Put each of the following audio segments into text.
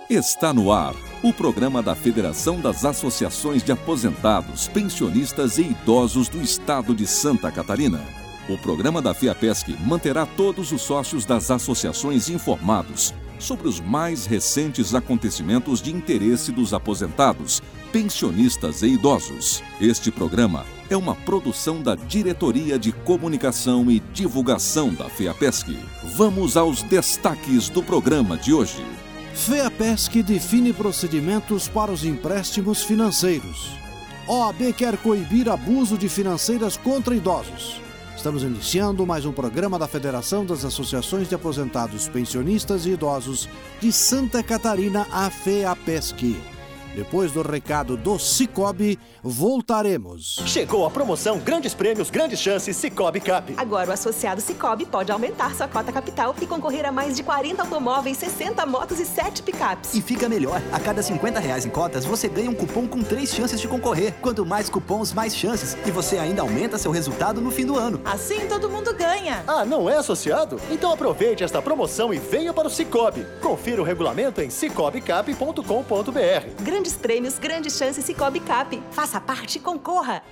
Está no ar o programa da Federação das Associações de Aposentados, Pensionistas e Idosos do Estado de Santa Catarina. O programa da FEAPESC manterá todos os sócios das associações informados sobre os mais recentes acontecimentos de interesse dos aposentados, pensionistas e idosos. Este programa é uma produção da Diretoria de Comunicação e Divulgação da FEAPESC. Vamos aos destaques do programa de hoje. FEAPESC define procedimentos para os empréstimos financeiros. OAB quer coibir abuso de financeiras contra idosos. Estamos iniciando mais um programa da Federação das Associações de Aposentados, Pensionistas e Idosos de Santa Catarina, a FEAPESC. Depois do recado do Cicobi, voltaremos. Chegou a promoção Grandes Prêmios, Grandes Chances Cicobi Cap. Agora o associado Cicobi pode aumentar sua cota capital e concorrer a mais de 40 automóveis, 60 motos e 7 picapes. E fica melhor, a cada R$50 em cotas você ganha um cupom com 3 chances de concorrer. Quanto mais cupons, mais chances. E você ainda aumenta seu resultado no fim do ano. Assim todo mundo ganha. Ah, não é associado? Então aproveite esta promoção e venha para o Cicobi. Confira o regulamento em cicobicap.com.br. Grandes prêmios, grandes chances Cicobi Cap. Faça parte e concorra.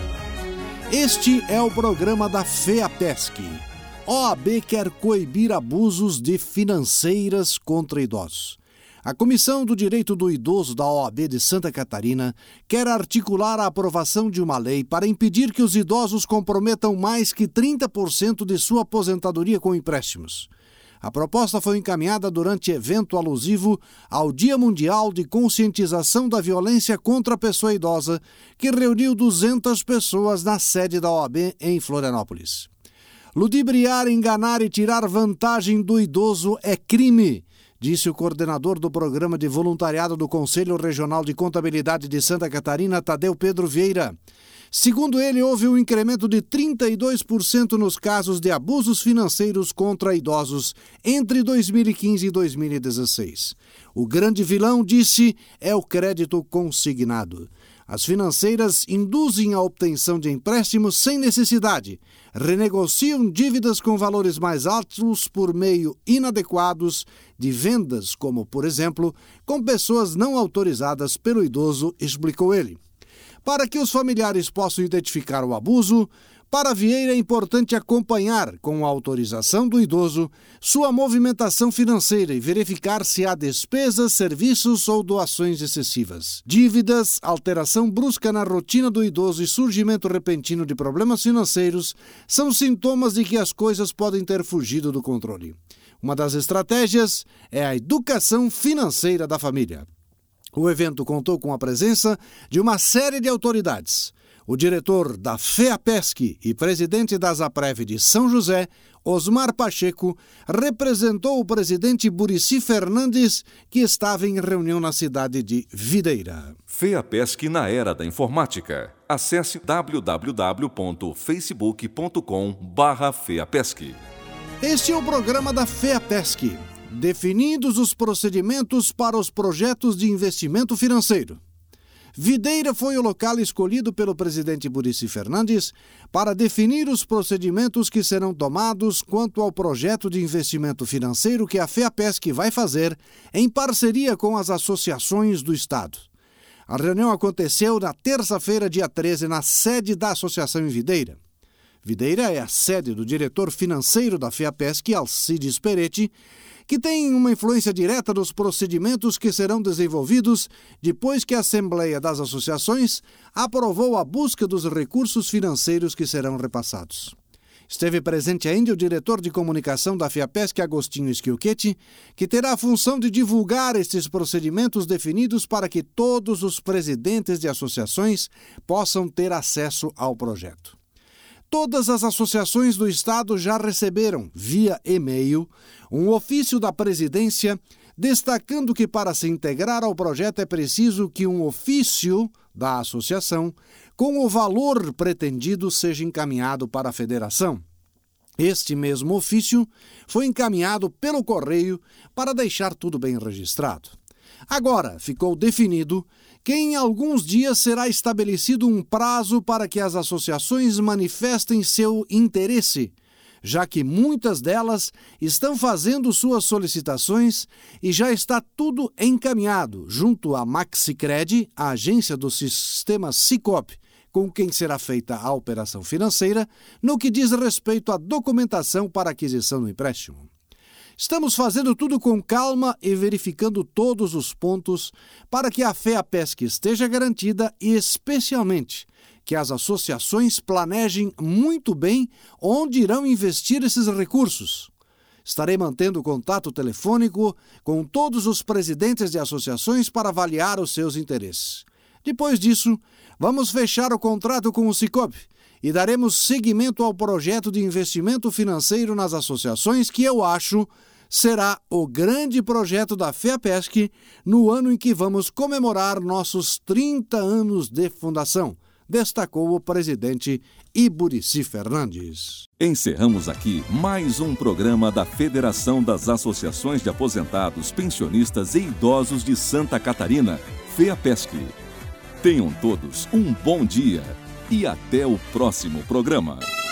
Este é o programa da FEAPESC. OAB quer coibir abusos de financeiras contra idosos. A Comissão do Direito do Idoso da OAB de Santa Catarina quer articular a aprovação de uma lei para impedir que os idosos comprometam mais que 30% de sua aposentadoria com empréstimos. A proposta foi encaminhada durante evento alusivo ao Dia Mundial de Conscientização da Violência contra a Pessoa Idosa, que reuniu 200 pessoas na sede da OAB em Florianópolis. Ludibriar, enganar e tirar vantagem do idoso é crime, disse o coordenador do Programa de Voluntariado do Conselho Regional de Contabilidade de Santa Catarina, Tadeu Pedro Vieira. Segundo ele, houve um incremento de 32% nos casos de abusos financeiros contra idosos entre 2015 e 2016. O grande vilão, disse, é o crédito consignado. As financeiras induzem a obtenção de empréstimos sem necessidade, renegociam dívidas com valores mais altos por meio inadequados de vendas, como, por exemplo, com pessoas não autorizadas pelo idoso, explicou ele. Para que os familiares possam identificar o abuso, para Vieira é importante acompanhar, com a autorização do idoso, sua movimentação financeira e verificar se há despesas, serviços ou doações excessivas. Dívidas, alteração brusca na rotina do idoso e surgimento repentino de problemas financeiros são sintomas de que as coisas podem ter fugido do controle. Uma das estratégias é a educação financeira da família. O evento contou com a presença de uma série de autoridades. O diretor da FEAPESC e presidente da Zaprev de São José, Osmar Pacheco, representou o presidente Burici Fernandes, que estava em reunião na cidade de Videira. FEAPESC na era da informática. Acesse www.facebook.com/FEAPESC. Este é o programa da FEAPESC. Definidos os procedimentos para os projetos de investimento financeiro. Videira foi o local escolhido pelo presidente Burici Fernandes para definir os procedimentos que serão tomados quanto ao projeto de investimento financeiro que a FEAPESC vai fazer em parceria com as associações do Estado. A reunião aconteceu na terça-feira, dia 13, na sede da associação em Videira. Videira é a sede do diretor financeiro da FEAPESC, Alcides Peretti, que tem uma influência direta nos procedimentos que serão desenvolvidos depois que a Assembleia das Associações aprovou a busca dos recursos financeiros que serão repassados. Esteve presente ainda o diretor de comunicação da FEAPESC, Agostinho Schiochetti, que terá a função de divulgar estes procedimentos definidos para que todos os presidentes de associações possam ter acesso ao projeto. Todas as associações do Estado já receberam, via e-mail, um ofício da presidência destacando que para se integrar ao projeto é preciso que um ofício da associação com o valor pretendido seja encaminhado para a federação. Este mesmo ofício foi encaminhado pelo correio para deixar tudo bem registrado. Agora, ficou definido que em alguns dias será estabelecido um prazo para que as associações manifestem seu interesse já que muitas delas estão fazendo suas solicitações e já está tudo encaminhado junto à Maxicred, a agência do sistema Sicob, com quem será feita a operação financeira, no que diz respeito à documentação para aquisição do empréstimo. Estamos fazendo tudo com calma e verificando todos os pontos para que a FEAPESC esteja garantida e, especialmente, que as associações planejem muito bem onde irão investir esses recursos. Estarei mantendo contato telefônico com todos os presidentes de associações para avaliar os seus interesses. Depois disso, vamos fechar o contrato com o Sicob e daremos seguimento ao projeto de investimento financeiro nas associações que eu acho será o grande projeto da FEAPESC no ano em que vamos comemorar nossos 30 anos de fundação, destacou o presidente Iburici Fernandes. Encerramos aqui mais um programa da Federação das Associações de Aposentados, Pensionistas e Idosos de Santa Catarina, FEAPESC. Tenham todos um bom dia e até o próximo programa.